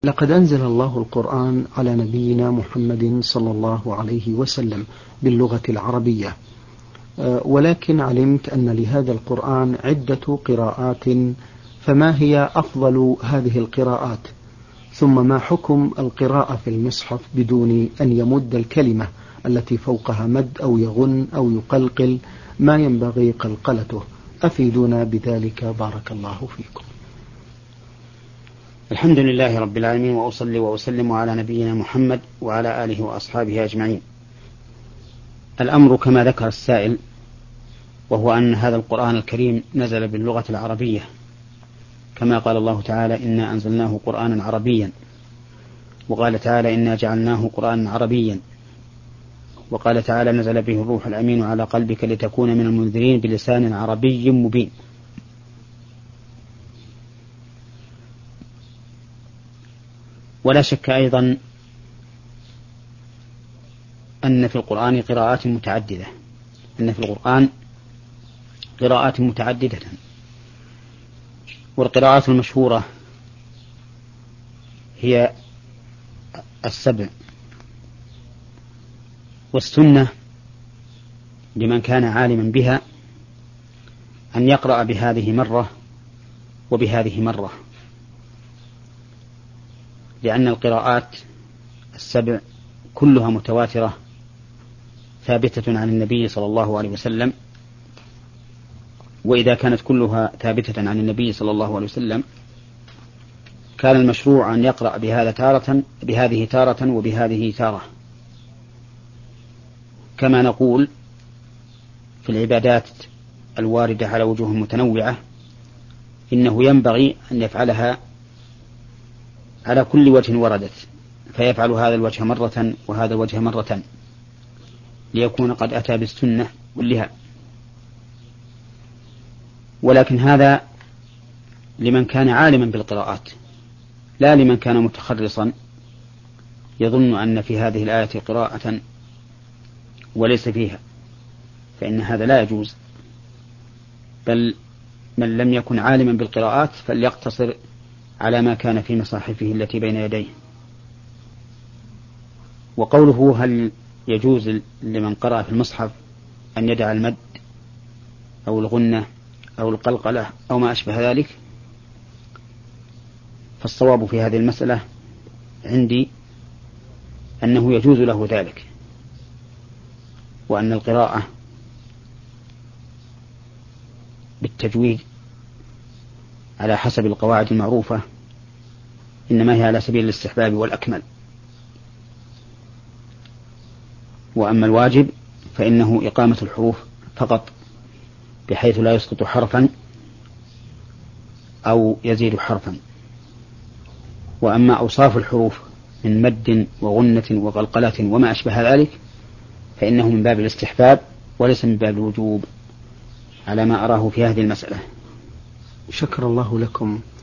لقد أنزل الله القرآن على نبينا محمد صلى الله عليه وسلم باللغة العربية، ولكن علمت أن لهذا القرآن عدة قراءات، فما هي أفضل هذه القراءات؟ ثم ما حكم القراءة في المصحف بدون أن يمد الكلمة التي فوقها مد أو يغن أو يقلقل ما ينبغي قلقلته؟ أفيدونا بذلك بارك الله فيكم. الحمد لله رب العالمين، وأصلي وأسلم على نبينا محمد وعلى آله وأصحابه أجمعين. الأمر كما ذكر السائل، وهو أن هذا القرآن الكريم نزل باللغة العربية، كما قال الله تعالى: إنا أنزلناه قرآنا عربيا، وقال تعالى: إنا جعلناه قرآنا عربيا، وقال تعالى: نزل به الروح الأمين على قلبك لتكون من المنذرين بلسان عربي مبين. ولا شك أيضا أن في القرآن قراءات متعددة، والقراءات المشهورة هي 7، والسنة لمن كان عالما بها أن يقرأ بهذه مرة وبهذه مرة، لأن القراءات 7 كلها متواترة ثابتة عن النبي صلى الله عليه وسلم. وإذا كانت كلها ثابتة عن النبي صلى الله عليه وسلم، كان المشروع أن يقرأ بهذه تارة وبهذه تارة، كما نقول في العبادات الواردة على وجوه متنوعة إنه ينبغي أن يفعلها على كل وجه وردت، فيفعل هذا الوجه مرة وهذا الوجه مرة، ليكون قد أتى بالسنة كلها. ولكن هذا لمن كان عالما بالقراءات، لا لمن كان متخرصا يظن أن في هذه الآية قراءة وليس فيها، فإن هذا لا يجوز. بل من لم يكن عالما بالقراءات فليقتصر على ما كان في مصاحفه التي بين يديه. وقوله هل يجوز لمن قرأ في المصحف أن يدع المد أو الغنة أو القلقلة أو ما أشبه ذلك، فالصواب في هذه المسألة عندي أنه يجوز له ذلك، وأن القراءة بالتجويد على حسب القواعد المعروفة إنما هي على سبيل الاستحباب والأكمل. وأما الواجب فإنه إقامة الحروف فقط، بحيث لا يسقط حرفا أو يزيد حرفا. وأما أوصاف الحروف من مد وغنة وقلقلة وما أشبه ذلك فإنه من باب الاستحباب وليس من باب الوجوب، على ما أراه في هذه المسألة. شكر الله لكم.